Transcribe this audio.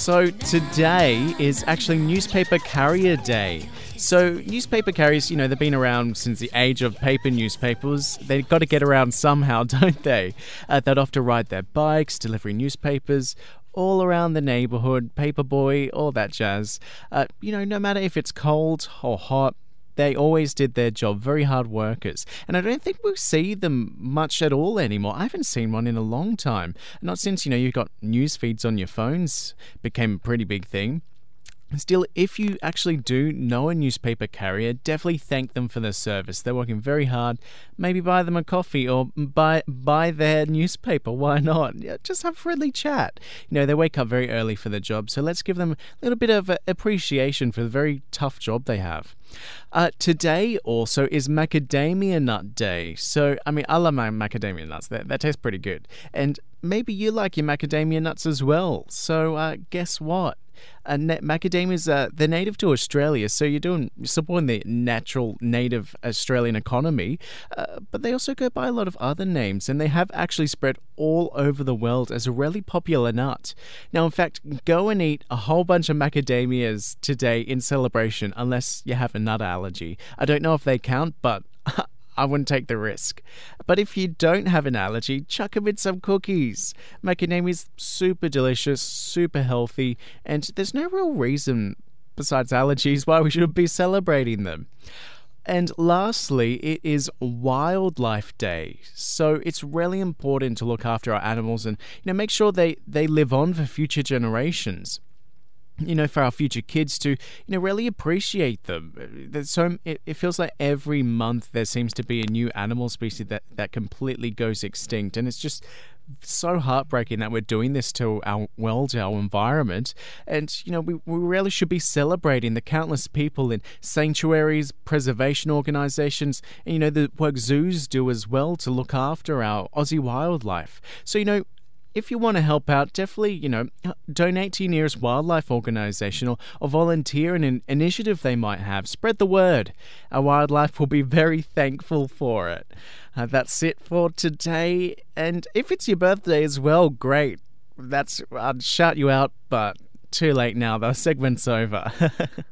So today is actually Newspaper Carrier Day. So newspaper carriers, they've been around since the age of paper newspapers. They've got to get around somehow, don't they? They'd often ride their bikes, delivering newspapers all around the neighborhood, paperboy, all that jazz. No matter if it's cold or hot, they always did their job, very hard workers. And I don't think we'll see them much at all anymore. I haven't seen one in a long time. Not since, you've got news feeds on your phones, became a pretty big thing. Still, if you actually do know a newspaper carrier, definitely thank them for their service. They're working very hard. Maybe buy them a coffee or buy their newspaper. Why not? Just have a friendly chat. They wake up very early for their job, so let's give them a little bit of appreciation for the very tough job they have. Today also is Macadamia Nut Day. So, I love my macadamia nuts. That tastes pretty good. And maybe you like your macadamia nuts as well. So, guess what? Macadamias, they're native to Australia, so you're supporting the natural native Australian economy, but they also go by a lot of other names, and they have actually spread all over the world as a really popular nut. Now, in fact, go and eat a whole bunch of macadamias today in celebration, unless you have a nut allergy. I don't know if they count, but I wouldn't take the risk. But if you don't have an allergy, chuck them in some cookies. Macadamia's super delicious, super healthy, and there's no real reason, besides allergies, why we should be celebrating them. And lastly, it is Wildlife Day. So it's really important to look after our animals and make sure they live on for future generations. For our future kids to, really appreciate them. It feels like every month there seems to be a new animal species that completely goes extinct. And it's just so heartbreaking that we're doing this to our world, our environment. And, we really should be celebrating the countless people in sanctuaries, preservation organisations, and, the work zoos do as well to look after our Aussie wildlife. So, if you want to help out, definitely, donate to your nearest wildlife organisation or volunteer in an initiative they might have. Spread the word. Our wildlife will be very thankful for it. That's it for today. And if it's your birthday as well, great. I'd shout you out, but too late now. The segment's over.